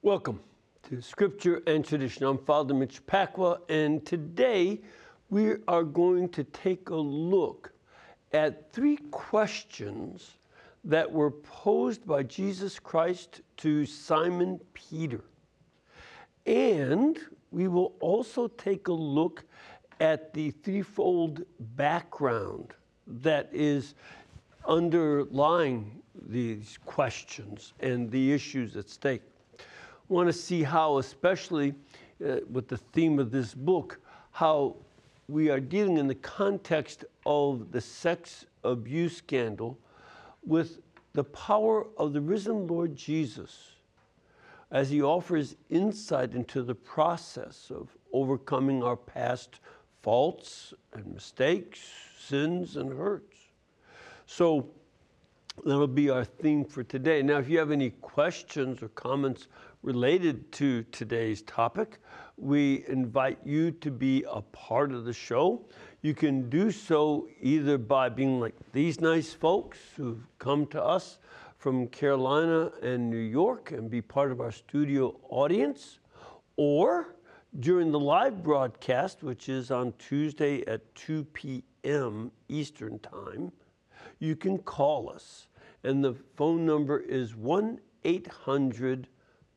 Welcome to Scripture and Tradition. I'm Father Mitch Pacwa, and today we are going to take a look at three questions that were posed by Jesus Christ to Simon Peter. And we will also take a look at the threefold background that is underlying these questions and the issues at stake. I want to see how, especially with the theme of this book, how we are dealing in the context of the sex abuse scandal with the power of the risen Lord Jesus as he offers insight into the process of overcoming our past faults and mistakes, sins and hurts. So that'll be our theme for today. Now, if you have any questions or comments related to today's topic, we invite you to be a part of the show. You can do so either by being like these nice folks who've come to us from Carolina and New York and be part of our studio audience, or during the live broadcast, which is on Tuesday at 2 p.m. Eastern Time, you can call us. And the phone number is 1-800-221-9460.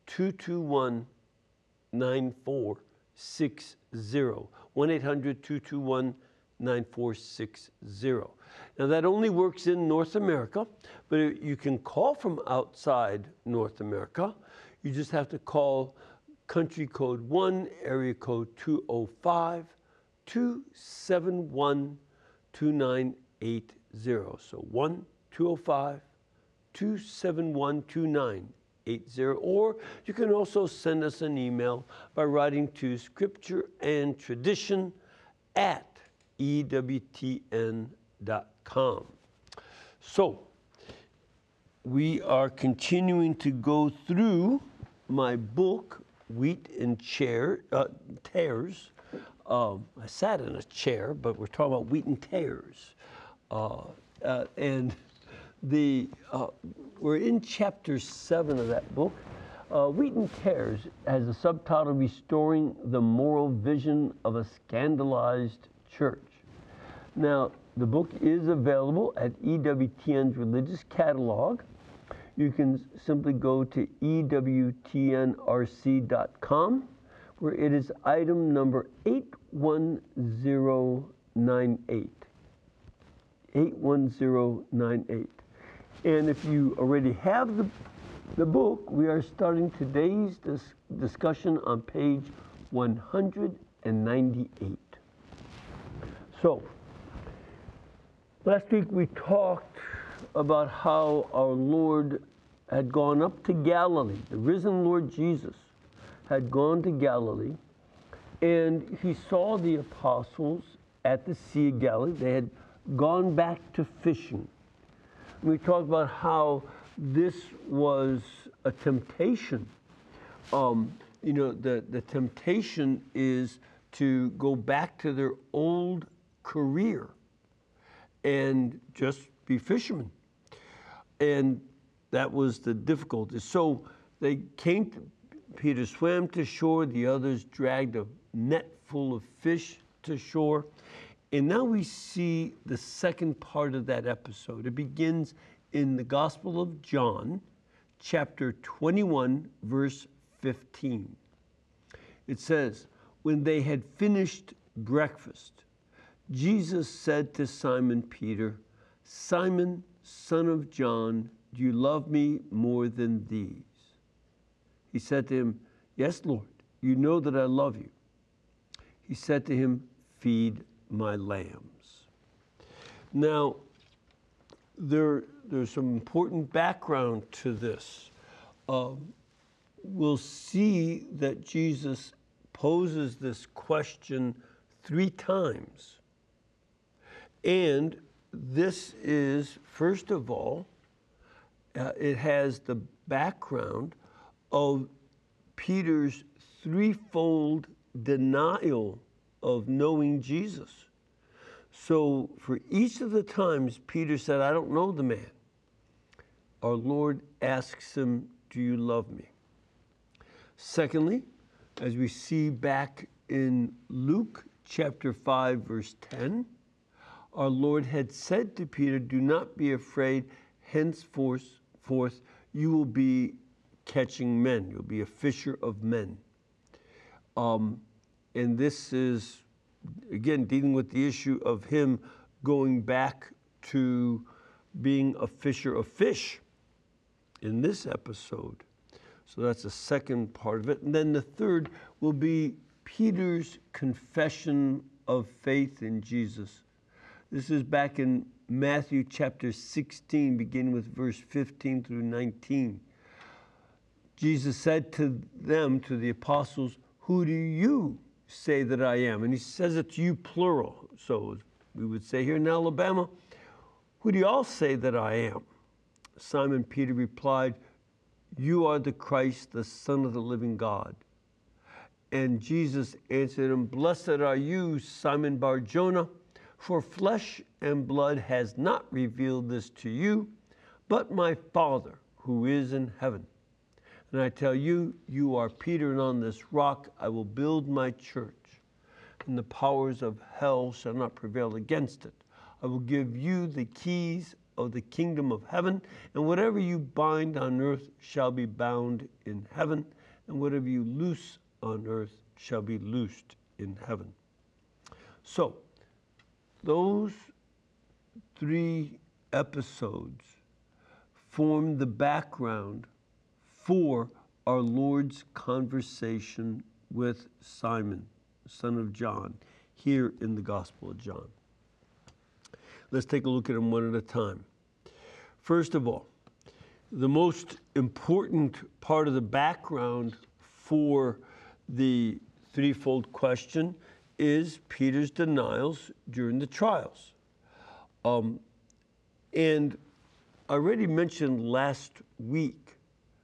1-800-221-9460. Now that only works in North America, but you can call from outside North America. You just have to call country code 1, area code 205-271-2980. So 1-205-271-2980. Or you can also send us an email by writing to scriptureandtradition@ewtn.com. So we are continuing to go through my book, Wheat and Tares. I sat in a chair, but we're talking about wheat and tares. We're in chapter 7 of that book. Wheat and Tares has the subtitle, Restoring the Moral Vision of a Scandalized Church. Now, the book is available at EWTN's Religious Catalog. You can simply go to EWTNRC.com, where it is item number 81098. 81098. And if you already have the book, we are starting today's discussion on page 198. So, last week we talked about how our Lord had gone up to Galilee. The risen Lord Jesus had gone to Galilee, and he saw the apostles at the Sea of Galilee. They had gone back to fishing. We talked about how this was a temptation. The temptation is to go back to their old career and just be fishermen. And that was the difficulty. So they came to, Peter swam to shore, the others dragged a net full of fish to shore. And now we see the second part of that episode. It begins in the Gospel of John, chapter 21, verse 15. It says, when they had finished breakfast, Jesus said to Simon Peter, Simon, son of John, do you love me more than these? He said to him, yes, Lord, you know that I love you. He said to him, feed my lambs. Now, there's some important background to this. We'll see that Jesus poses this question 3 times. And this is, first of all, it has the background of Peter's threefold denial of knowing Jesus. So for each of the times Peter said, I don't know the man, our Lord asks him, do you love me? Secondly, as we see back in Luke chapter 5, verse 10, our Lord had said to Peter, "Do not be afraid, henceforth you will be catching men. You'll be a fisher of men." And this is, again, dealing with the issue of him going back to being a fisher of fish in this episode. So that's the second part of it. And then the third will be Peter's confession of faith in Jesus. This is back in Matthew chapter 16, beginning with verse 15 through 19. Jesus said to them, to the apostles, "Who do you say that I am?" And he says it to you plural. So we would say here in Alabama, "Who do you all say that I am?" Simon Peter replied, "You are the Christ, the Son of the living God." And Jesus answered him, "Blessed are you, Simon Bar-Jonah, for flesh and blood has not revealed this to you, but my Father who is in heaven. And I tell you, you are Peter, and on this rock I will build my church, and the powers of hell shall not prevail against it. I will give you the keys of the kingdom of heaven, and whatever you bind on earth shall be bound in heaven, and whatever you loose on earth shall be loosed in heaven." So, those three episodes form the background for our Lord's conversation with Simon, son of John, here in the Gospel of John. Let's take a look at them one at a time. First of all, the most important part of the background for the threefold question is Peter's denials during the trials. And I already mentioned last week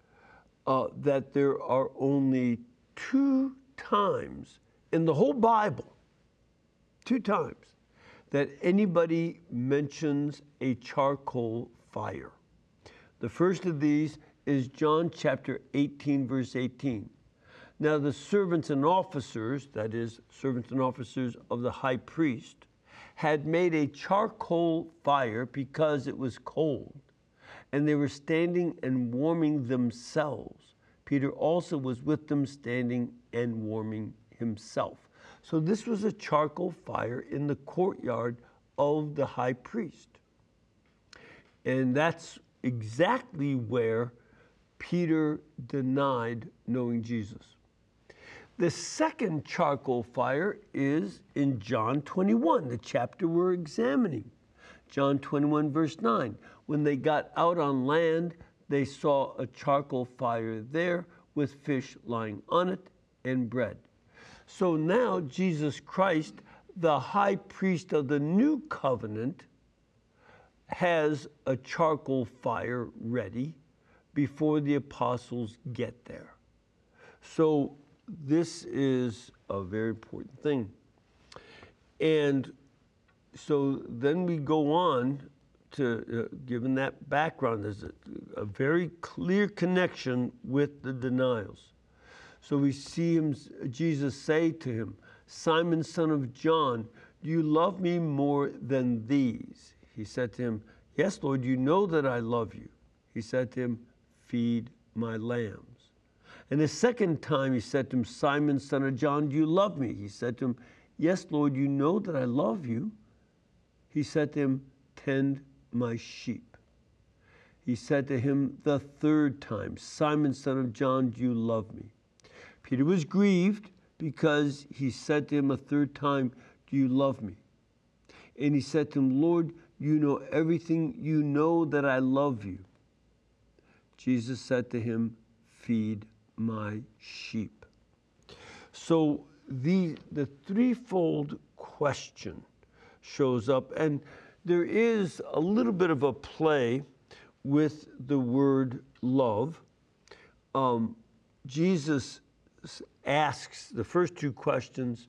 that there are only 2 times in the whole Bible, 2 times, that anybody mentions a charcoal fire. The first of these is John chapter 18, verse 18. Now the servants and officers, that is, servants and officers of the high priest, had made a charcoal fire because it was cold, and they were standing and warming themselves. Peter also was with them, standing and warming himself. So this was a charcoal fire in the courtyard of the high priest. And that's exactly where Peter denied knowing Jesus. The second charcoal fire is in John 21, the chapter we're examining. John 21, verse 9. When they got out on land, they saw a charcoal fire there with fish lying on it and bread. So now Jesus Christ, the high priest of the new covenant, has a charcoal fire ready before the apostles get there. So this is a very important thing. And so then we go on to, given that background, there's a very clear connection with the denials. So we see Jesus say to him, "Simon, son of John, do you love me more than these?" He said to him, "Yes, Lord, you know that I love you." He said to him, "Feed my lambs." And the second time he said to him, "Simon, son of John, do you love me?" He said to him, "Yes, Lord, you know that I love you." He said to him, "Tend my sheep." He said to him the third time, "Simon, son of John, do you love me?" Peter was grieved because he said to him a third time, "Do you love me?" And he said to him, "Lord, you know everything. You know that I love you." Jesus said to him, "Feed my sheep." So the threefold question shows up, and there is a little bit of a play with the word love. Jesus asks the first 2 questions,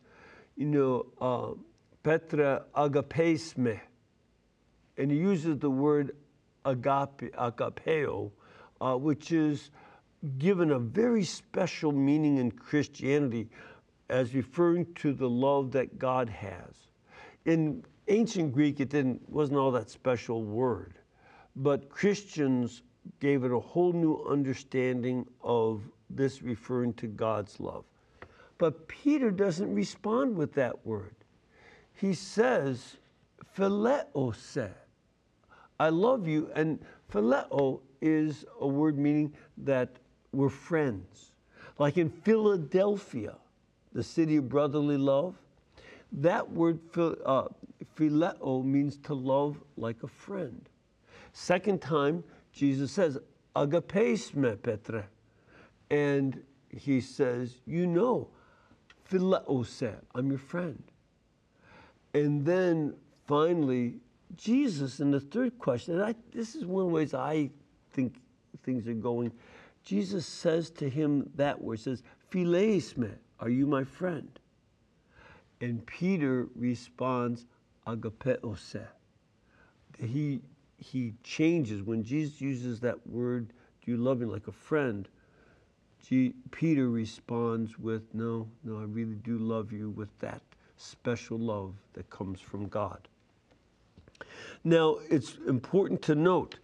Petra agapes me, and he uses the word agapeo, which is given a very special meaning in Christianity as referring to the love that God has. In ancient Greek, wasn't all that special word, but Christians gave it a whole new understanding of this referring to God's love. But Peter doesn't respond with that word. He says, phileo se, I love you, and phileo is a word meaning that we're friends. Like in Philadelphia, the city of brotherly love, that word phileo means to love like a friend. Second time, Jesus says, agapes me Petre. And he says, phileo se, I'm your friend. And then finally, Jesus, in the third question, and this is one of the ways I think things are going, Jesus says to him that word, says, phileis me, are you my friend? And Peter responds, agapeo se. He changes. When Jesus uses that word, do you love me like a friend? Peter responds with, no, I really do love you, with that special love that comes from God. Now, it's important to note,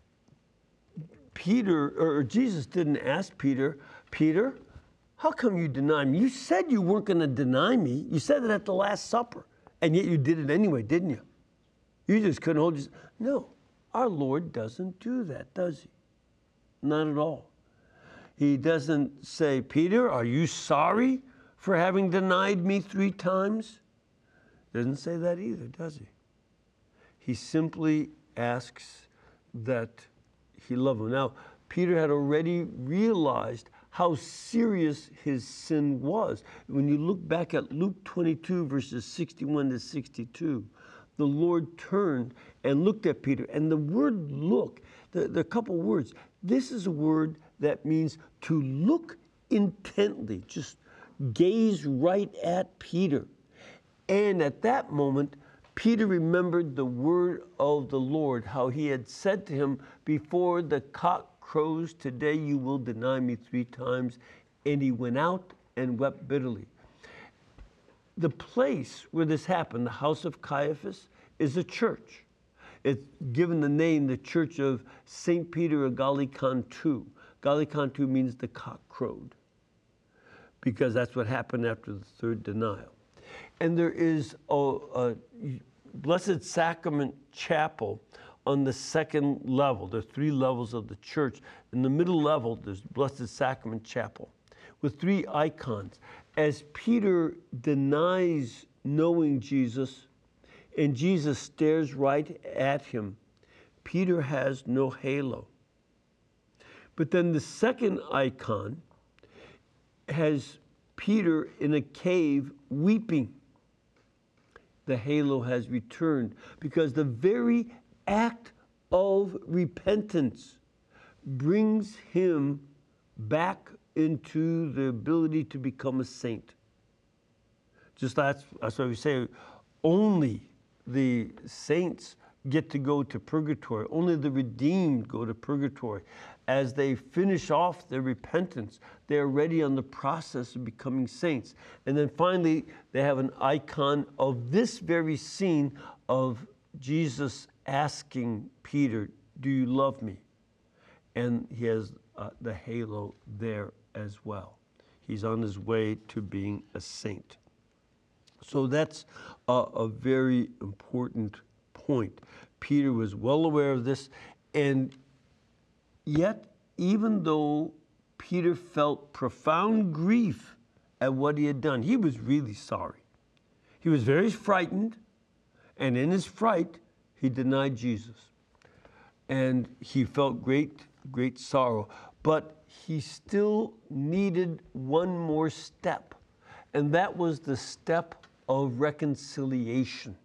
Jesus didn't ask Peter, how come you deny me? You said you weren't going to deny me. You said it at the Last Supper, and yet you did it anyway, didn't you? You just couldn't hold yourself. No, our Lord doesn't do that, does he? Not at all. He doesn't say, Peter, are you sorry for having denied me 3 times? Doesn't say that either, does he? He simply asks that he love him. Now, Peter had already realized how serious his sin was. When you look back at Luke 22, verses 61 to 62, the Lord turned and looked at Peter. And the word look, the couple words, this is a word that means to look intently, just gaze right at Peter. And at that moment, Peter remembered the word of the Lord, how he had said to him, before the cock crows, today you will deny me 3 times. And he went out and wept bitterly. The place where this happened, the house of Caiaphas, is a church. It's given the name, the Church of St. Peter of Gallicantu. Gallicantu means the cock crowed, because that's what happened after the 3rd denial. And there is a Blessed Sacrament Chapel on the 2nd level. There are 3 levels of the church. In the middle level, there's Blessed Sacrament Chapel with 3 icons. As Peter denies knowing Jesus, and Jesus stares right at him, Peter has no halo. But then the second icon has Peter in a cave weeping. The halo has returned, because the very act of repentance brings him back into the ability to become a saint. Just that's why we say only the saints get to go to purgatory. Only the redeemed go to purgatory. As they finish off their repentance, they are ready on the process of becoming saints. And then finally, they have an icon of this very scene of Jesus asking Peter, do you love me? And he has the halo there as well. He's on his way to being a saint. So that's a very important point. Peter was well aware of this, and yet, even though Peter felt profound grief at what he had done, he was really sorry. He was very frightened, and in his fright, he denied Jesus. And he felt great sorrow. But he still needed one more step, and that was the step of reconciliation.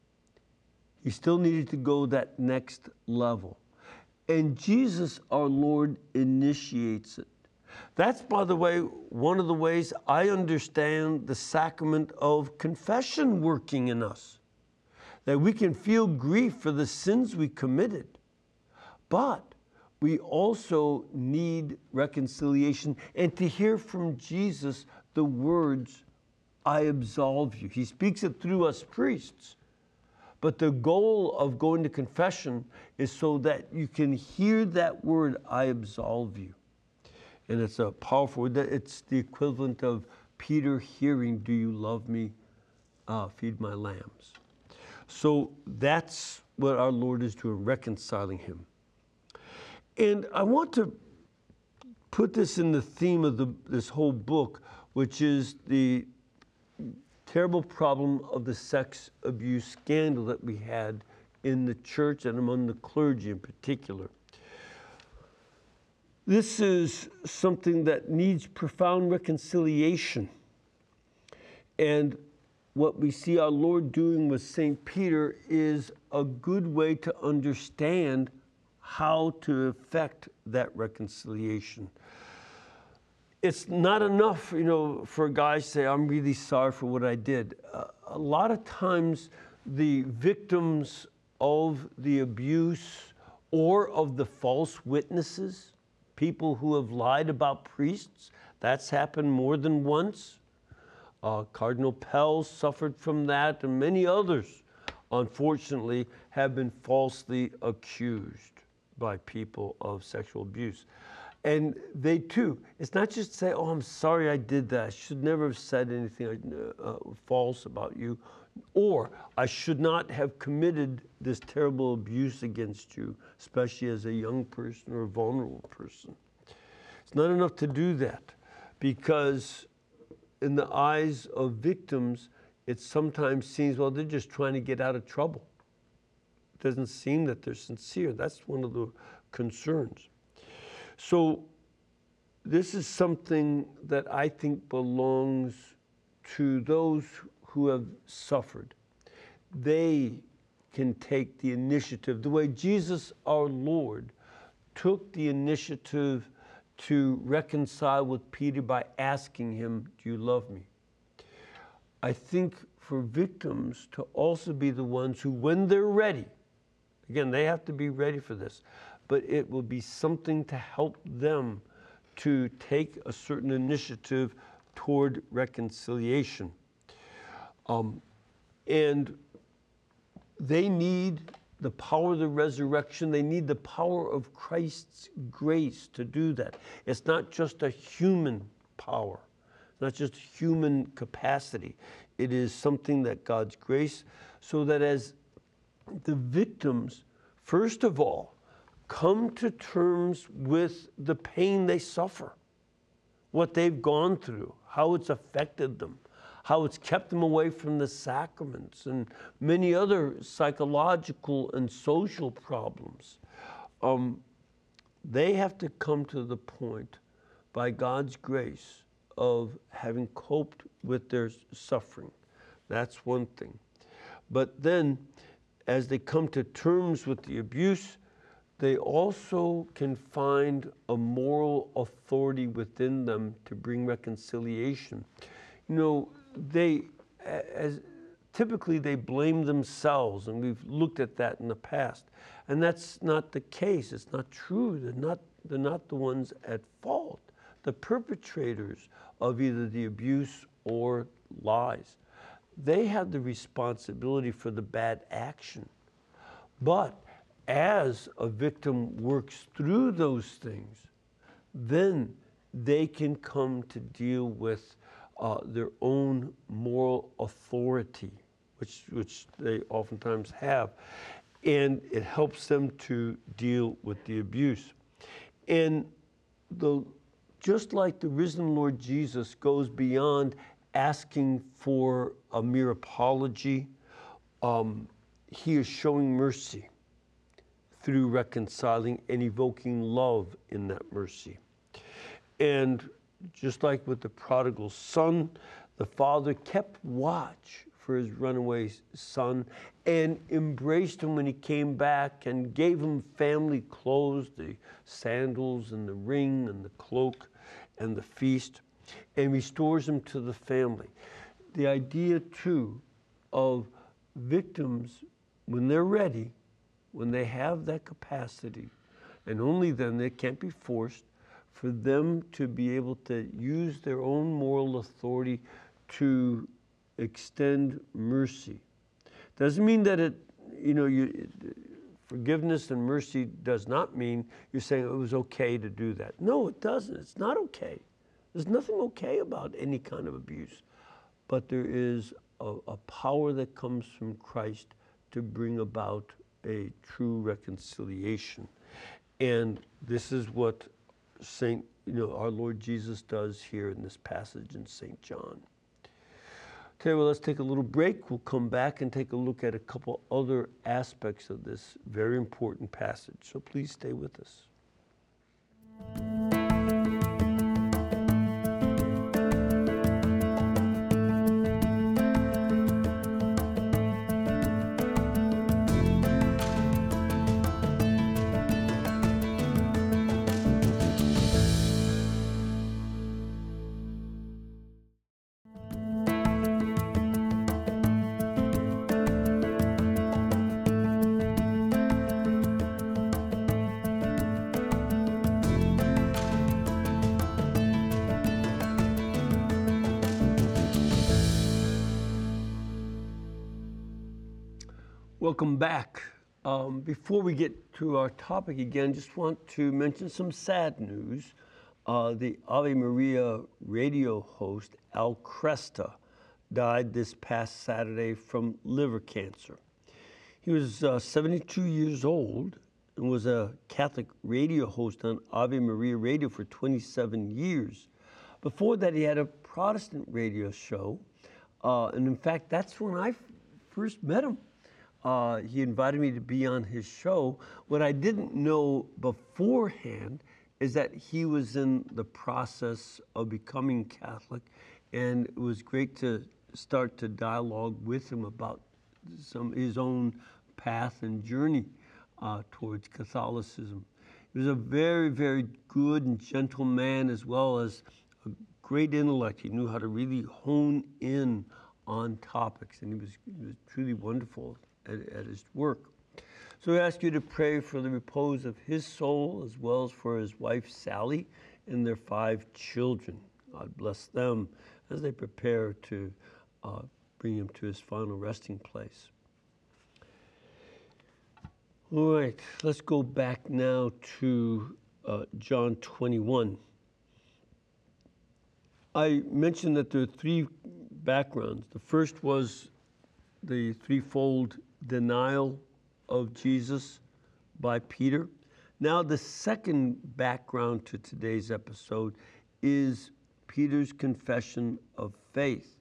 He still needed to go that next level. And Jesus, our Lord, initiates it. That's, by the way, one of the ways I understand the sacrament of confession working in us. That we can feel grief for the sins we committed, but we also need reconciliation and to hear from Jesus the words, I absolve you. He speaks it through us priests. But the goal of going to confession is so that you can hear that word, I absolve you. And it's a powerful word. It's the equivalent of Peter hearing, do you love me? Feed my lambs. So that's what our Lord is doing, reconciling him. And I want to put this in the theme of this whole book, which is the terrible problem of the sex abuse scandal that we had in the church and among the clergy in particular. This is something that needs profound reconciliation. And what we see our Lord doing with St. Peter is a good way to understand how to effect that reconciliation. It's not enough, for a guy to say, I'm really sorry for what I did. A lot of times the victims of the abuse or of the false witnesses, people who have lied about priests, that's happened more than once. Cardinal Pell suffered from that, and many others, unfortunately, have been falsely accused by people of sexual abuse. And they too, it's not just say, oh, I'm sorry I did that. I should never have said anything false about you. Or I should not have committed this terrible abuse against you, especially as a young person or a vulnerable person. It's not enough to do that, because in the eyes of victims, it sometimes seems, well, they're just trying to get out of trouble. It doesn't seem that they're sincere. That's one of the concerns. So this is something that I think belongs to those who have suffered. They can take the initiative, the way Jesus, our Lord, took the initiative to reconcile with Peter by asking him, do you love me? I think for victims to also be the ones who, when they're ready, again, they have to be ready for this, but it will be something to help them to take a certain initiative toward reconciliation. And they need the power of the resurrection. They need the power of Christ's grace to do that. It's not just a human power, not just human capacity. It is something that God's grace, so that as the victims, first of all, come to terms with the pain they suffer, what they've gone through, how it's affected them, how it's kept them away from the sacraments and many other psychological and social problems. They have to come to the point, by God's grace, of having coped with their suffering. That's one thing. But then, as they come to terms with the abuse, they also can find a moral authority within them to bring reconciliation. Typically they blame themselves, and we've looked at that in the past. And that's not the case. It's not true. They're not the ones at fault. The perpetrators of either the abuse or lies, they have the responsibility for the bad action. But as a victim works through those things, then they can come to deal with their own moral authority, which they oftentimes have, and it helps them to deal with the abuse. And just like the risen Lord Jesus goes beyond asking for a mere apology, he is showing mercy through reconciling and evoking love in that mercy. And just like with the prodigal son, the father kept watch for his runaway son and embraced him when he came back and gave him family clothes, the sandals and the ring and the cloak and the feast, and restores him to the family. The idea, too, of victims, when they're ready, when they have that capacity, And only then, they can't be forced, for them to be able to use their own moral authority to extend mercy. Doesn't mean that forgiveness and mercy does not mean you're saying it was okay to do that. No, it doesn't. It's not okay. There's nothing okay about any kind of abuse. But there is a power that comes from Christ to bring about a true reconciliation. And this is what our Lord Jesus does here in this passage in St. John. Okay, well, let's take a little break. We'll come back and take a look at a couple other aspects of this very important passage. So please stay with us. Welcome back. Before we get to our topic again, just want to mention some sad news. The Ave Maria radio host, Al Cresta, died this past Saturday from liver cancer. He was 72 years old and was a Catholic radio host on Ave Maria Radio for 27 years. Before that, he had a Protestant radio show. And in fact, that's when I first met him. He invited me to be on his show. What I didn't know beforehand is that he was in the process of becoming Catholic, and it was great to start to dialogue with him about his own path and journey towards Catholicism. He was a very, very good and gentle man, as well as a great intellect. He knew how to really hone in on topics, and he was truly wonderful at his work. So we ask you to pray for the repose of his soul, as well as for his wife Sally and their 5 children. God bless them as they prepare to bring him to his final resting place. All right, let's go back now to John 21. I mentioned that there are 3 backgrounds. The first was the threefold denial of Jesus by Peter. Now, the second background to today's episode is Peter's confession of faith.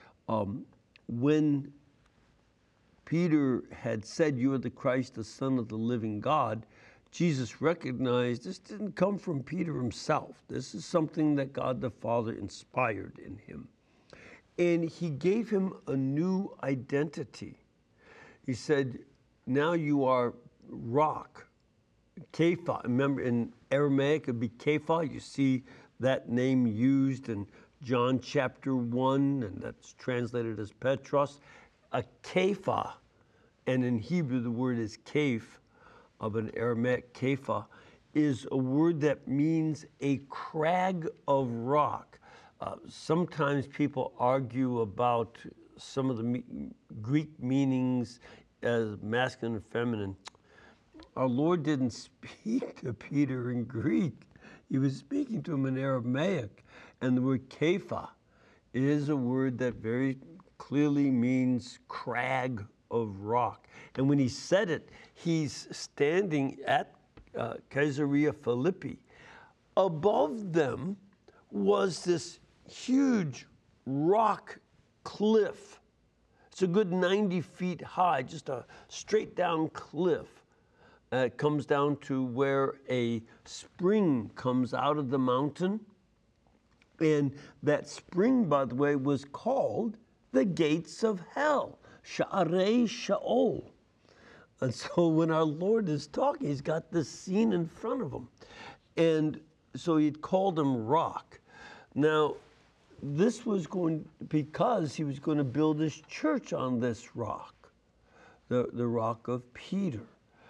When Peter had said, "You are the Christ, the Son of the living God," Jesus recognized this didn't come from Peter himself. This is something that God the Father inspired in him. And he gave him a new identity. He said, "Now you are rock," Kepha. Remember, in Aramaic, it would be Kepha. You see that name used in John chapter 1, and that's translated as Petros. A Kepha, and in Hebrew the word is Keph, of an Aramaic Kepha, is a word that means a crag of rock. Sometimes people argue about some of the Greek meanings as masculine and feminine. Our Lord didn't speak to Peter in Greek. He was speaking to him in Aramaic. And the word Kepha is a word that very clearly means crag of rock. And when he said it, he's standing at Caesarea Philippi. Above them was this huge rock cliff. It's a good 90 feet high, just a straight down cliff. It comes down to where a spring comes out of the mountain. And that spring, by the way, was called the gates of hell, Sha'arei Sha'ol. And so when our Lord is talking, he's got this scene in front of him. And so he'd called him rock. Now, this was because he was going to build his church on this rock, the rock of Peter.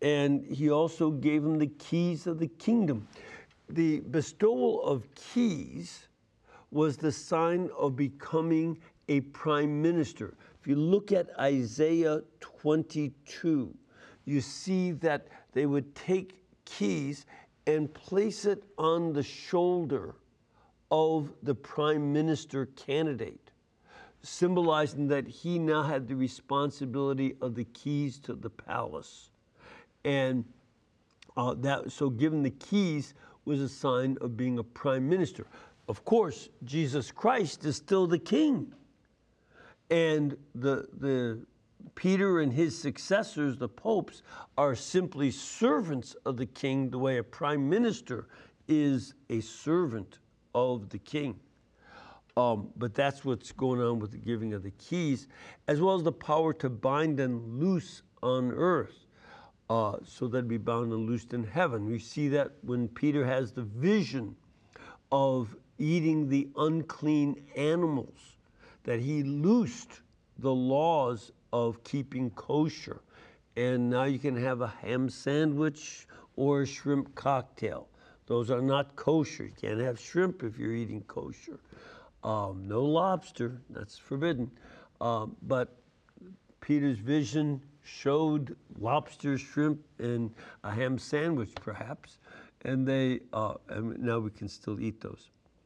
And he also gave him the keys of the kingdom. The bestowal of keys was the sign of becoming a prime minister. If you look at Isaiah 22, you see that they would take keys and place it on the shoulder of the prime minister candidate, symbolizing that he now had the responsibility of the keys to the palace. And so given the keys was a sign of being a prime minister. Of course, Jesus Christ is still the king. And the Peter and his successors, the popes, are simply servants of the king, the way a prime minister is a servant of the king. But that's what's going on with the giving of the keys, as well as the power to bind and loose on earth, so that'd be bound and loosed in heaven. We see that when Peter has the vision of eating the unclean animals, that he loosed the laws of keeping kosher. And now you can have a ham sandwich or a shrimp cocktail. Those are not kosher. You can't have shrimp if you're eating kosher. No lobster, that's forbidden. But Peter's vision showed lobster, shrimp, and a ham sandwich, perhaps. And and now we can still eat those.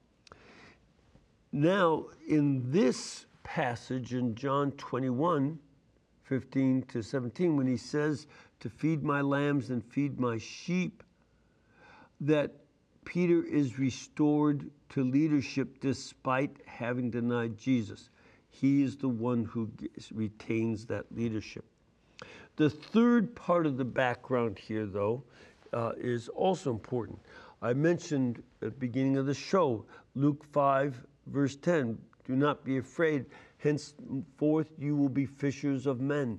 Now, in this passage in John 21, 15 to 17, when he says to feed my lambs and feed my sheep, that Peter is restored to leadership despite having denied Jesus. He is the one who retains that leadership. The third part of the background here, though, is also important. I mentioned at the beginning of the show, Luke 5, verse 10, do not be afraid, henceforth you will be fishers of men.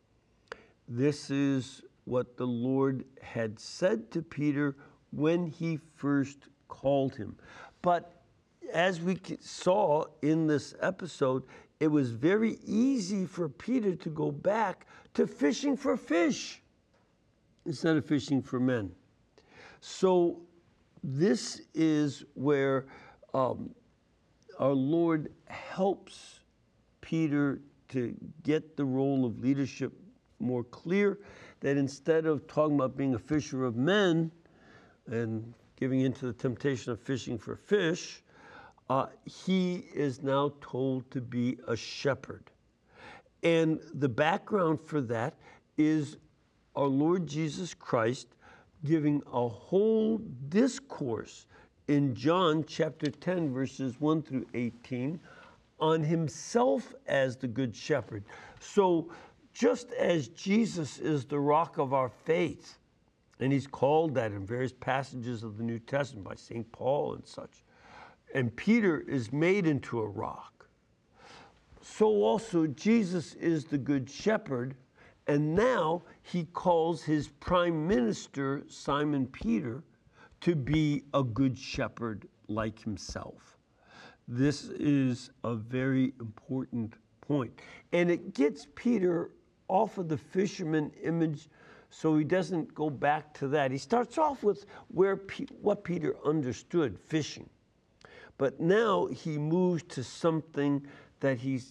This is what the Lord had said to Peter when he first called him. But as we saw in this episode, it was very easy for Peter to go back to fishing for fish instead of fishing for men. So this is where our Lord helps Peter to get the role of leadership more clear, that instead of talking about being a fisher of men and giving into the temptation of fishing for fish, he is now told to be a shepherd. And the background for that is our Lord Jesus Christ giving a whole discourse in John chapter 10, verses 1 through 18, on himself as the good shepherd. So just as Jesus is the rock of our faith, and he's called that in various passages of the New Testament by St. Paul and such, and Peter is made into a rock, so also Jesus is the good shepherd, and now he calls his prime minister, Simon Peter, to be a good shepherd like himself. This is a very important point. And it gets Peter off of the fisherman image so he doesn't go back to that. He starts off with what Peter understood, fishing. But now he moves to something that he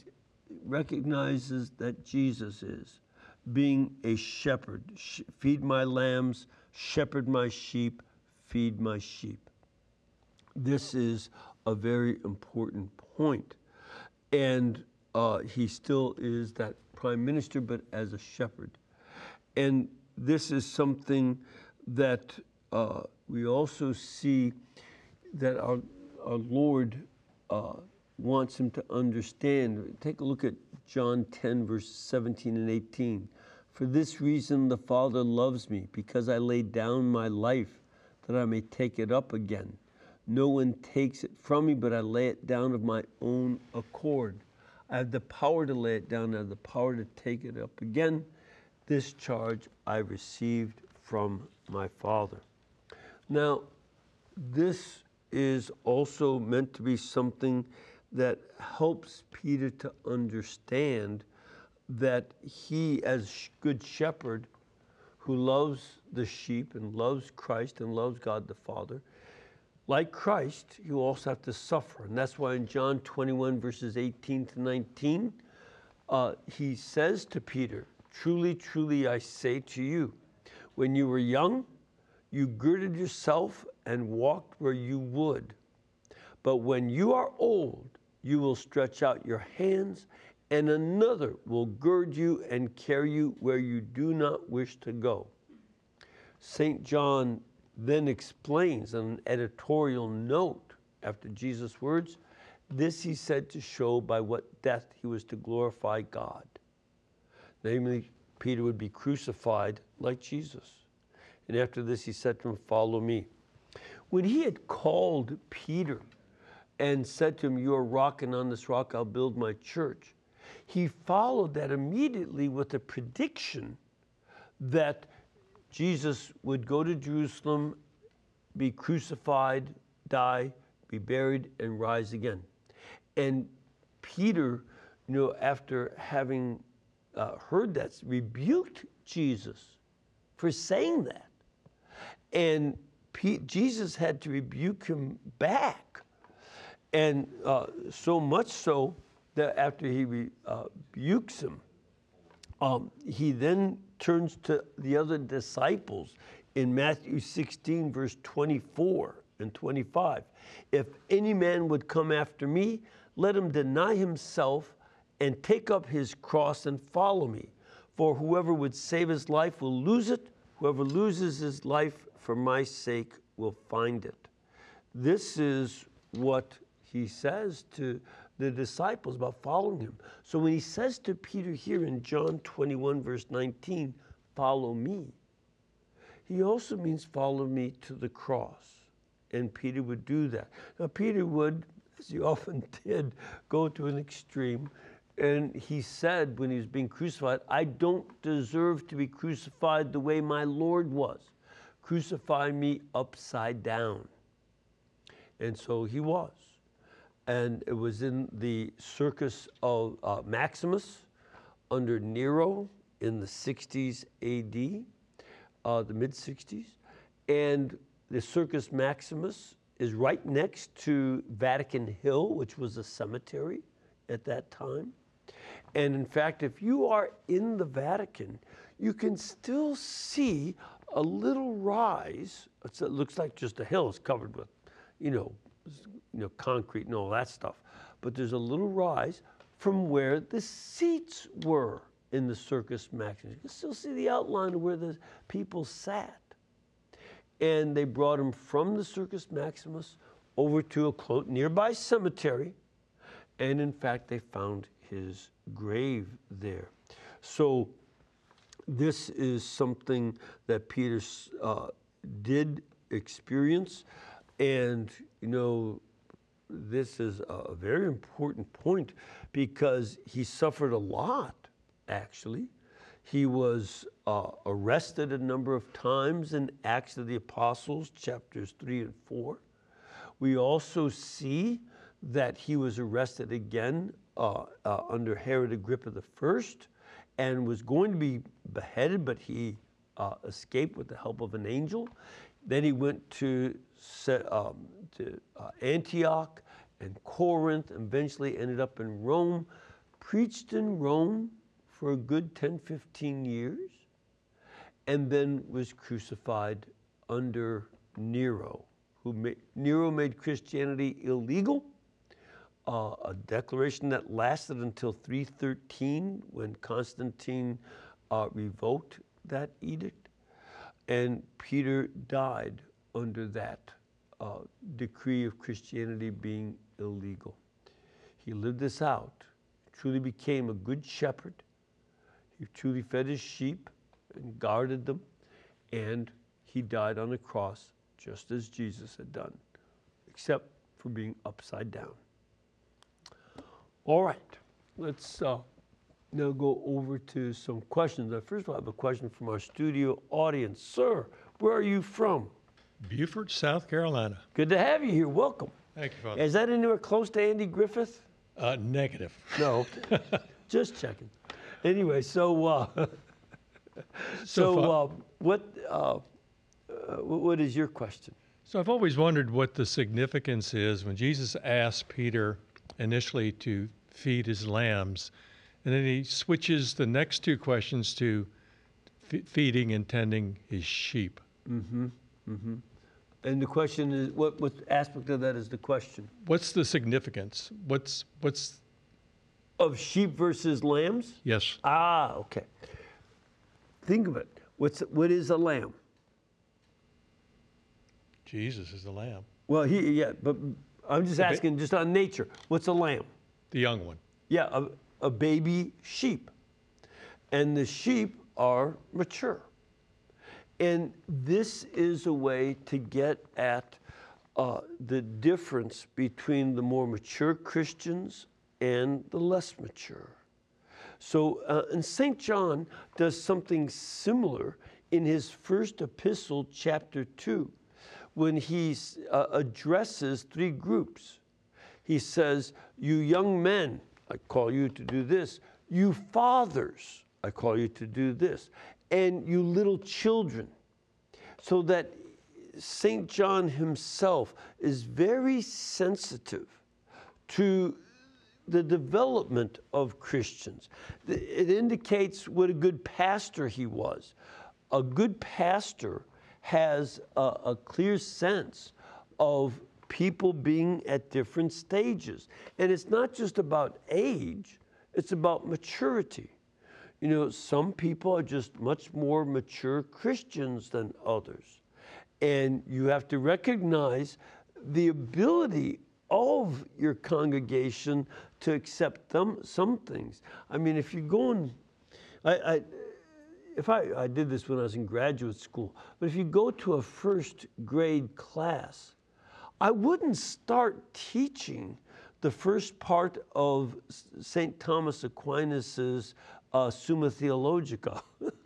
recognizes that Jesus is, being a shepherd. Feed my lambs, shepherd my sheep, feed my sheep. This is a very important point. And he still is that prime minister, but as a shepherd. And this is something that we also see that our Lord wants him to understand. Take a look at John 10, verse 17 and 18. For this reason the Father loves me, because I lay down my life that I may take it up again. No one takes it from me, but I lay it down of my own accord. I have the power to lay it down. I have the power to take it up again. This charge I received from my Father. Now, this is also meant to be something that helps Peter to understand that he, as good shepherd, who loves the sheep and loves Christ and loves God the Father, like Christ, you also have to suffer. And that's why in John 21, verses 18 to 19, he says to Peter, "Truly, truly, I say to you, when you were young, you girded yourself and walked where you would. But when you are old, you will stretch out your hands, and another will gird you and carry you where you do not wish to go." St. John then explains on an editorial note after Jesus' words, this he said to show by what death he was to glorify God. Namely, Peter would be crucified like Jesus. And after this he said to him, "Follow me." When he had called Peter and said to him, "You are rock, and on this rock I'll build my church," he followed that immediately with a prediction that Jesus would go to Jerusalem, be crucified, die, be buried, and rise again. And Peter, after having heard that, rebuked Jesus for saying that. And Jesus had to rebuke him back. And so much so that after he rebukes him, he then turns to the other disciples in Matthew 16, verse 24 and 25. "If any man would come after me, let him deny himself and take up his cross and follow me. For whoever would save his life will lose it. Whoever loses his life for my sake will find it." This is what he says to the disciples about following him. So when he says to Peter here in John 21, verse 19, "Follow me," he also means follow me to the cross. And Peter would do that. Now, Peter would, as he often did, go to an extreme. And he said when he was being crucified, "I don't deserve to be crucified the way my Lord was. Crucify me upside down." And so he was. And it was in the Circus of Maximus under Nero in the 60s AD, the mid-60s. And the Circus Maximus is right next to Vatican Hill, which was a cemetery at that time. And in fact, if you are in the Vatican, you can still see a little rise. It looks like just a hill. It's covered with, concrete and all that stuff. But there's a little rise from where the seats were in the Circus Maximus. You can still see the outline of where the people sat. And they brought him from the Circus Maximus over to a nearby cemetery. And in fact, they found his grave there. So this is something that Peter did experience. And, this is a very important point because he suffered a lot, actually. He was arrested a number of times in Acts of the Apostles, chapters 3 and 4. We also see that he was arrested again under Herod Agrippa I and was going to be beheaded, but he escaped with the help of an angel. Then he went to Antioch and Corinth, and eventually ended up in Rome, preached in Rome for a good 10, 15 years, and then was crucified under Nero. Nero made Christianity illegal, a declaration that lasted until 313 when Constantine revoked that edict. And Peter died under that decree of Christianity being illegal. He lived this out, truly became a good shepherd. He truly fed his sheep and guarded them, and he died on the cross just as Jesus had done, except for being upside down. All right, let's now go over to some questions. First of all, I have a question from our studio audience. Sir, where are you from? Beaufort, South Carolina. Good to have you here. Welcome. Thank you, Father. Is that anywhere close to Andy Griffith? Negative. No, just checking. Anyway, so So, what is your question? So I've always wondered what the significance is when Jesus asked Peter initially to feed his lambs, and then he switches the next two questions to feeding and tending his sheep. And the question is, what aspect of that is the question? What's the significance? What's Of sheep versus lambs? yes? Ah, okay. Think of it. What is a lamb? Jesus is the lamb, Well, but I'm just asking, just on nature. What's a lamb? the young one. Yeah, a baby sheep. And the sheep are mature. And this is a way to get at the difference between the more mature Christians and the less mature. So, and St. John does something similar in his first epistle, chapter 2, when he addresses three groups. He says, you young men, I call you to do this. You fathers, I call you to do this. And you little children. So that St. John himself is very sensitive to the development of Christians. It indicates what a good pastor he was. A good pastor has a clear sense of people being at different stages. And it's not just about age, it's about maturity. You know, some people are just much more mature Christians than others. And you have to recognize the ability of your congregation to accept some things. I mean, if you go and, I did this when I was in graduate school, but if you go to a first grade class, I wouldn't start teaching the first part of St. Thomas Aquinas's Summa Theologica.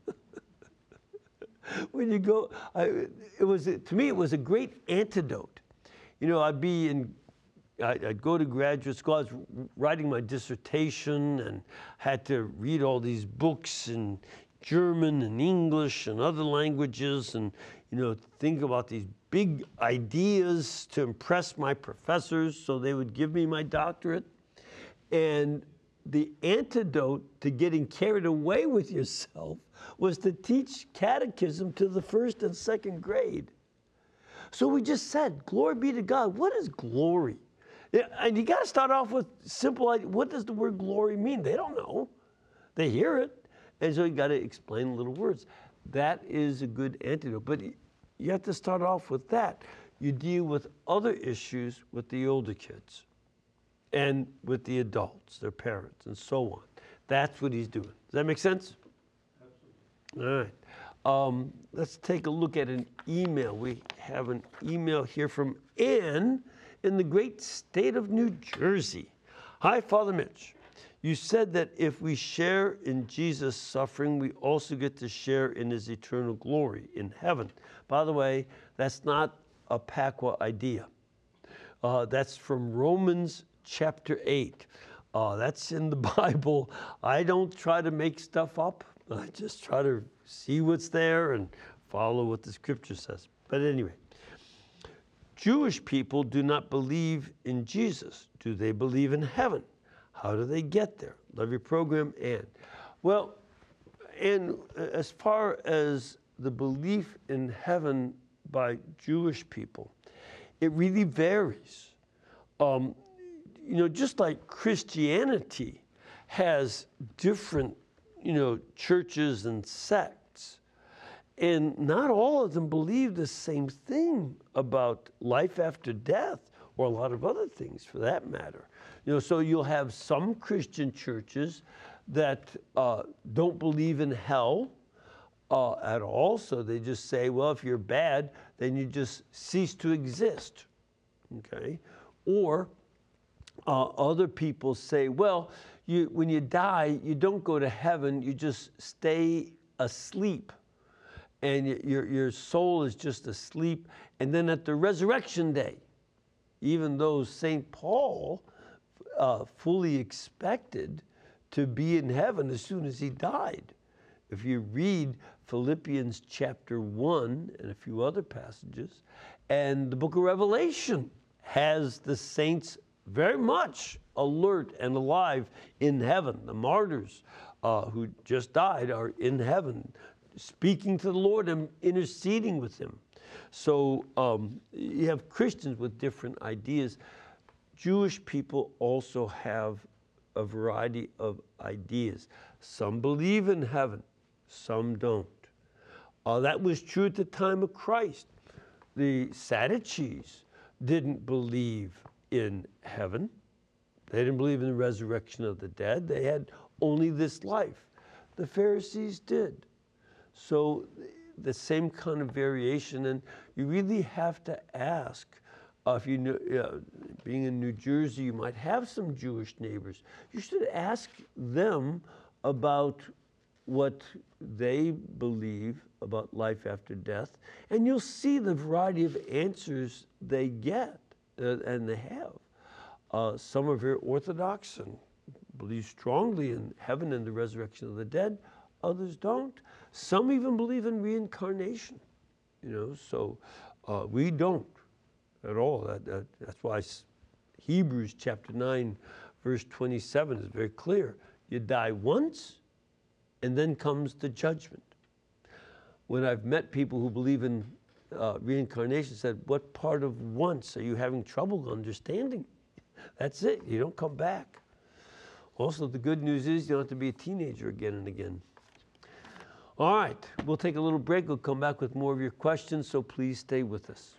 When you go, to me, it was a great antidote. You know, I'd go to graduate school. I was writing my dissertation and had to read all these books in German and English and other languages, and think about these big ideas to impress my professors so they would give me my doctorate. And the antidote to getting carried away with yourself was to teach catechism to the first and second grade. So we just said, glory be to God. What is glory? And you got to start off with simple, what does the word glory mean? They don't know. They hear it. And so you got to explain little words. That is a good antidote. But you have to start off with that. You deal with other issues with the older kids and with the adults, their parents, and so on. That's what he's doing. Does that make sense? Absolutely. All right. Let's take a look at an email. We have an email here from Ann in the great state of New Jersey. Hi, Father Mitch. You said that if we share in Jesus' suffering, we also get to share in his eternal glory in heaven. By the way, that's not a Pacwa idea. That's from Romans chapter 8. That's in the Bible. I don't try to make stuff up. I just try to see what's there and follow what the scripture says. But anyway, Jewish people do not believe in Jesus. Do they believe in heaven? How do they get there? Love your program, Ann. Well, and as far as the belief in heaven by Jewish people, it really varies. Just like Christianity has different, churches and sects, and not all of them believe the same thing about life after death, or a lot of other things for that matter. So you'll have some Christian churches that don't believe in hell at all. So they just say, well, if you're bad, then you just cease to exist. Okay? Or other people say, well, when you die, you don't go to heaven, you just stay asleep. And your soul is just asleep. And then at the resurrection day, even though St. Paul fully expected to be in heaven as soon as he died, if you read Philippians chapter 1 and a few other passages, and the book of Revelation has the saints very much alert and alive in heaven. The martyrs who just died are in heaven, speaking to the Lord and interceding with him. So you have Christians with different ideas. Jewish people also have a variety of ideas. Some believe in heaven, some don't. That was true at the time of Christ. The Sadducees didn't believe in heaven. They didn't believe in the resurrection of the dead. They had only this life. The Pharisees did. So the same kind of variation, and you really have to ask, if you know, being in New Jersey, you might have some Jewish neighbors. You should ask them about what they believe about life after death, and you'll see the variety of answers they get and they have. Some are very orthodox and believe strongly in heaven and the resurrection of the dead. Others don't. Some even believe in reincarnation. So we don't at all. That's why Hebrews chapter 9, verse 27 is very clear. You die once, and then comes the judgment. When I've met people who believe in reincarnation, said, what part of once are you having trouble understanding? That's it. You don't come back. Also, the good news is you don't have to be a teenager again and again. All right, we'll take a little break. We'll come back with more of your questions, so please stay with us.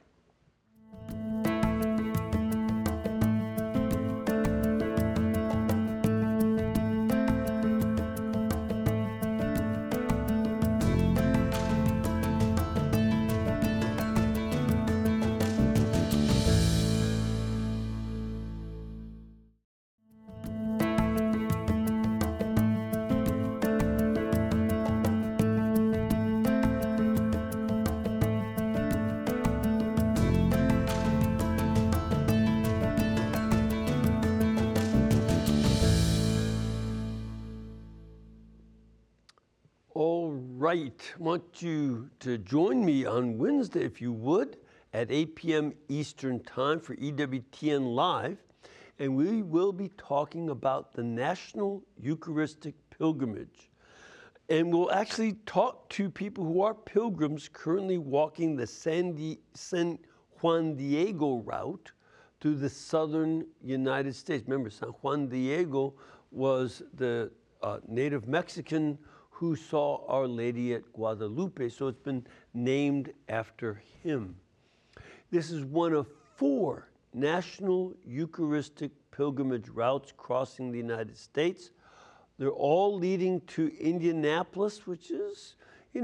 Right. I want you to join me on Wednesday, if you would, at 8 p.m. Eastern Time for EWTN Live, and we will be talking about the National Eucharistic Pilgrimage. And we'll actually talk to people who are pilgrims currently walking the San Juan Diego route through the southern United States. Remember, San Juan Diego was the native Mexican who saw Our Lady at Guadalupe, so it's been named after him. This is one of 4 national Eucharistic pilgrimage routes crossing the United States. They're all leading to Indianapolis, which is,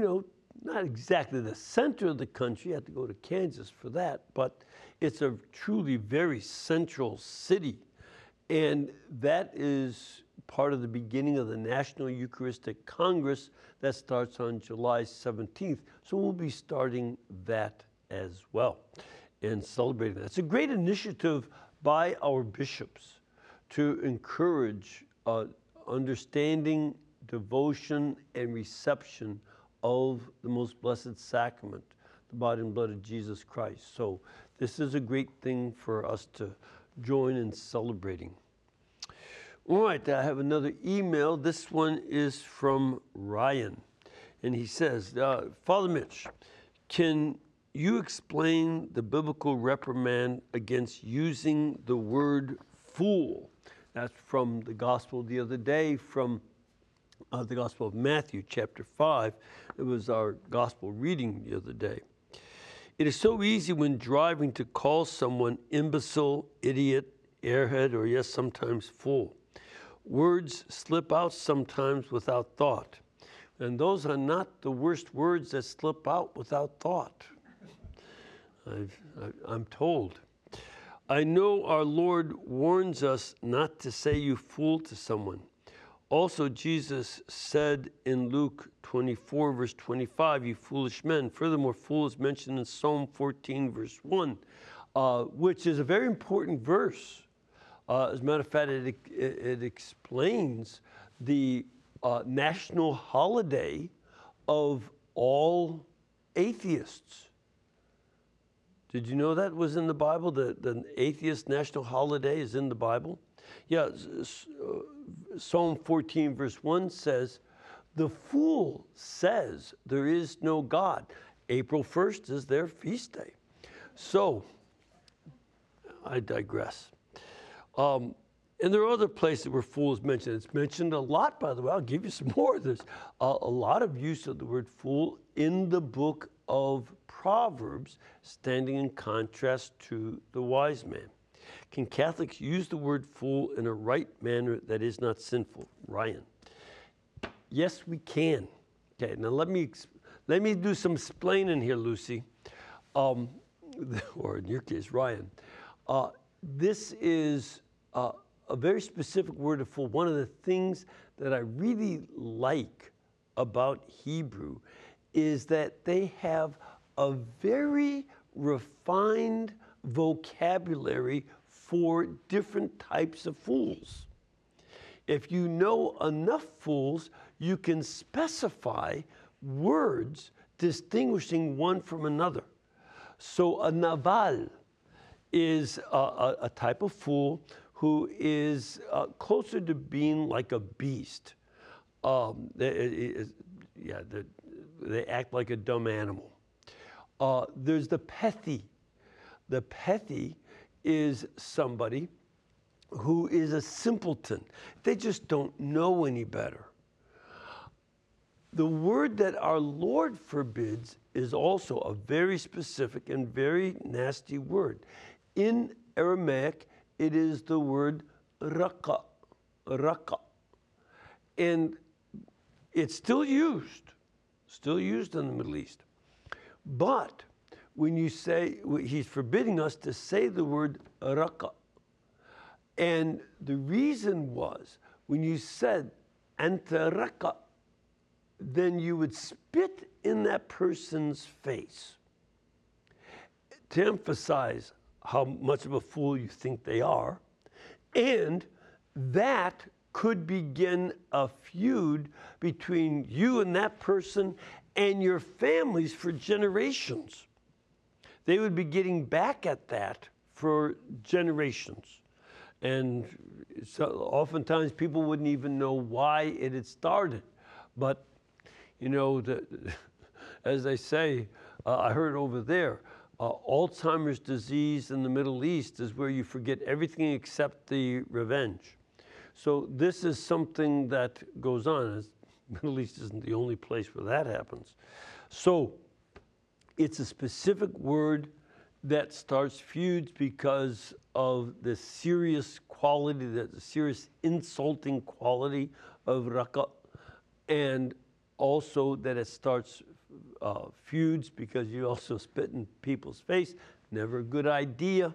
not exactly the center of the country. You have to go to Kansas for that, but it's a truly very central city. And that is part of the beginning of the National Eucharistic Congress that starts on July 17th. So we'll be starting that as well and celebrating that. It's a great initiative by our bishops to encourage understanding, devotion, and reception of the most blessed sacrament, the body and blood of Jesus Christ. So this is a great thing for us to join in celebrating. All right, I have another email. This one is from Ryan, and he says, Father Mitch, can you explain the biblical reprimand against using the word fool? That's from the gospel the other day, from the Gospel of Matthew, chapter 5. It was our gospel reading the other day. It is so easy when driving to call someone imbecile, idiot, airhead, or yes, sometimes fool. Words slip out sometimes without thought. And those are not the worst words that slip out without thought, I'm told. I know our Lord warns us not to say you fool to someone. Also, Jesus said in Luke 24, verse 25, you foolish men. Furthermore, fool is mentioned in Psalm 14, verse 1, which is a very important verse. As a matter of fact, it explains the national holiday of all atheists. Did you know that was in the Bible? The atheist national holiday is in the Bible? Yeah, Psalm 14 verse 1 says, "The fool says there is no God." April 1st is their feast day. So, I digress. And there are other places where fool is mentioned. It's mentioned a lot, by the way. I'll give you some more. There's a lot of use of the word fool in the book of Proverbs, standing in contrast to the wise man. Can Catholics use the word fool in a right manner that is not sinful? Ryan. Yes, we can. Okay, now let me do some explaining here, Lucy, or in your case, Ryan. This is a very specific word of fool. One of the things that I really like about Hebrew is that they have a very refined vocabulary for different types of fools. If you know enough fools, you can specify words distinguishing one from another. So a naval is a type of fool who is closer to being like a beast. They act like a dumb animal. There's the pethy. The pethy is somebody who is a simpleton. They just don't know any better. The word that our Lord forbids is also a very specific and very nasty word. In Aramaic, it is the word raka, raka. And it's still used in the Middle East. But when you say, he's forbidding us to say the word raka. And the reason was, when you said anta raka, then you would spit in that person's face to emphasize how much of a fool you think they are. And that could begin a feud between you and that person and your families for generations. They would be getting back at that for generations. And so oftentimes people wouldn't even know why it had started. But, you know, as they say, I heard over there, Alzheimer's disease in the Middle East is where you forget everything except the revenge. So this is something that goes on. The Middle East isn't the only place where that happens. So it's a specific word that starts feuds because of the serious quality, the serious insulting quality of raka, and also that it starts feuds because you also spit in people's face. Never a good idea.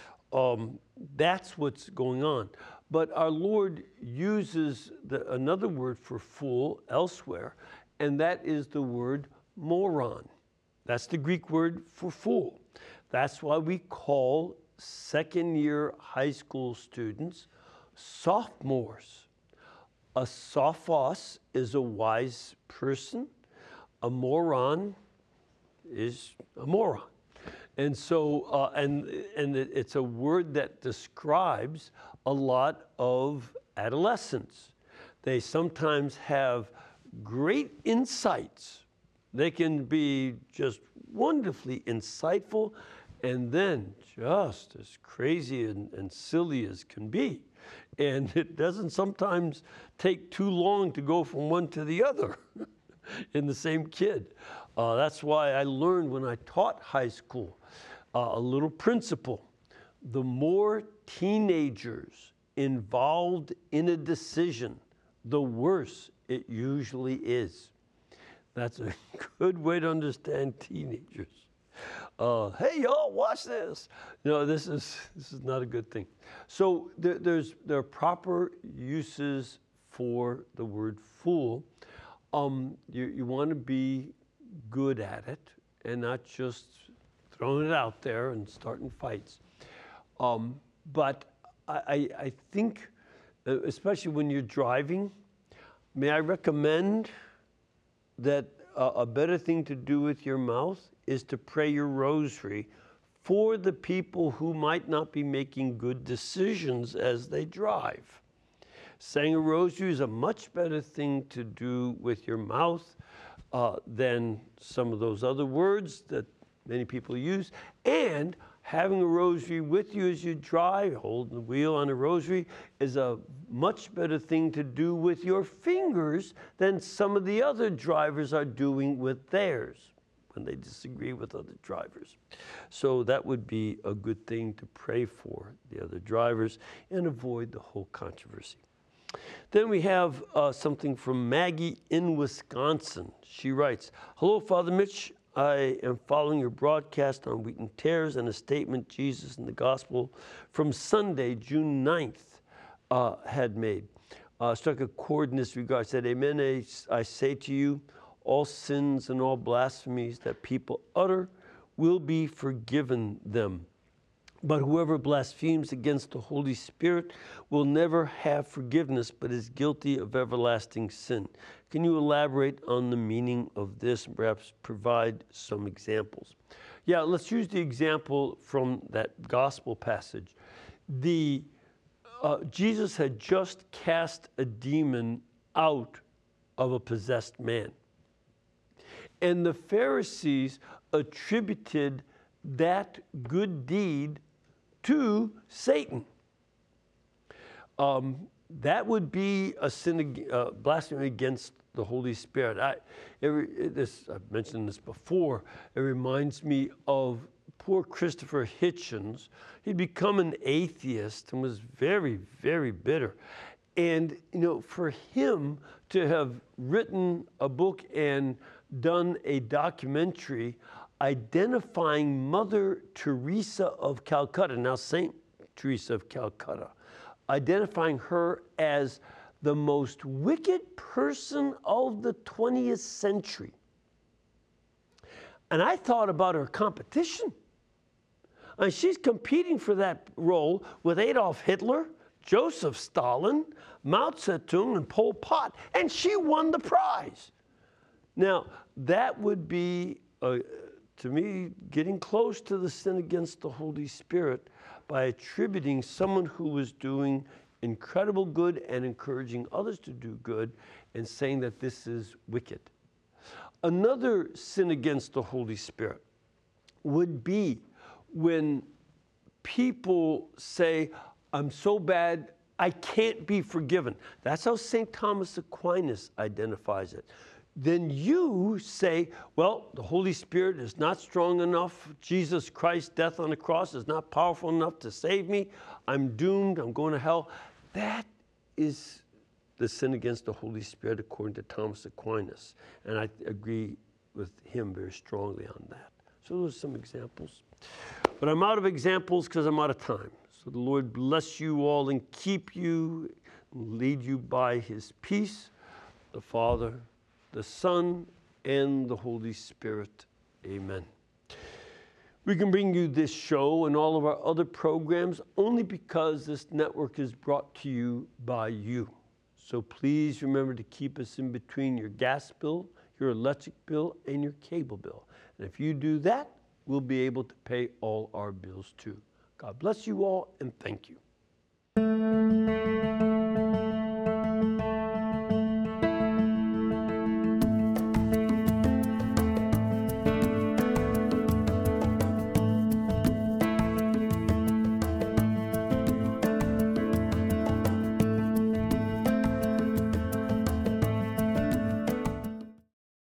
That's what's going on. But our Lord uses another word for fool elsewhere, and that is the word moron. That's the Greek word for fool. That's why we call second-year high school students sophomores. A sophos is a wise person. A moron is a moron. And so, it's a word that describes a lot of adolescents. They sometimes have great insights. They can be just wonderfully insightful and then just as crazy and silly as can be. And it doesn't sometimes take too long to go from one to the other in the same kid. That's why I learned when I taught high school a little principle. The more teenagers involved in a decision, the worse it usually is. That's a good way to understand teenagers. Hey, y'all, watch this. No, this is not a good thing. So there are proper uses for the word fool. You want to be good at it and not just throwing it out there and starting fights. But I think, especially when you're driving, may I recommend that a better thing to do with your mouth is to pray your rosary for the people who might not be making good decisions as they drive. Saying a rosary is a much better thing to do with your mouth than some of those other words that many people use. And having a rosary with you as you drive, holding the wheel on a rosary, is a much better thing to do with your fingers than some of the other drivers are doing with theirs when they disagree with other drivers. So that would be a good thing to pray for the other drivers and avoid the whole controversy. Then we have something from Maggie in Wisconsin. She writes, "Hello, Father Mitch. I am following your broadcast on Wheat and Tares and a statement Jesus in the Gospel from Sunday, June 9th, had made. Struck a chord in this regard. Said, Amen, I say to you, all sins and all blasphemies that people utter will be forgiven them. But whoever blasphemes against the Holy Spirit will never have forgiveness, but is guilty of everlasting sin." Can you elaborate on the meaning of this and perhaps provide some examples? Yeah, let's use the example from that gospel passage. Jesus had just cast a demon out of a possessed man. And the Pharisees attributed that good deed to Satan. That would be a sin, blasphemy against the Holy Spirit. I've mentioned this before. It reminds me of poor Christopher Hitchens. He'd become an atheist and was very, very bitter. And, for him to have written a book and done a documentary identifying Mother Teresa of Calcutta, now Saint Teresa of Calcutta, identifying her as the most wicked person of the 20th century. And I thought about her competition. And she's competing for that role with Adolf Hitler, Joseph Stalin, Mao Zedong, and Pol Pot, and she won the prize. Now, that would be, to me, getting close to the sin against the Holy Spirit by attributing someone who was doing incredible good and encouraging others to do good and saying that this is wicked. Another sin against the Holy Spirit would be when people say, I'm so bad, I can't be forgiven. That's how St. Thomas Aquinas identifies it. Then you say, well, the Holy Spirit is not strong enough. Jesus Christ's death on the cross is not powerful enough to save me. I'm doomed. I'm going to hell. That is the sin against the Holy Spirit according to Thomas Aquinas. And I agree with him very strongly on that. So those are some examples. But I'm out of examples because I'm out of time. So the Lord bless you all and keep you and lead you by his peace, the Father, the Son, and the Holy Spirit. Amen. We can bring you this show and all of our other programs only because this network is brought to you by you. So please remember to keep us in between your gas bill, your electric bill, and your cable bill. And if you do that, we'll be able to pay all our bills too. God bless you all, and thank you.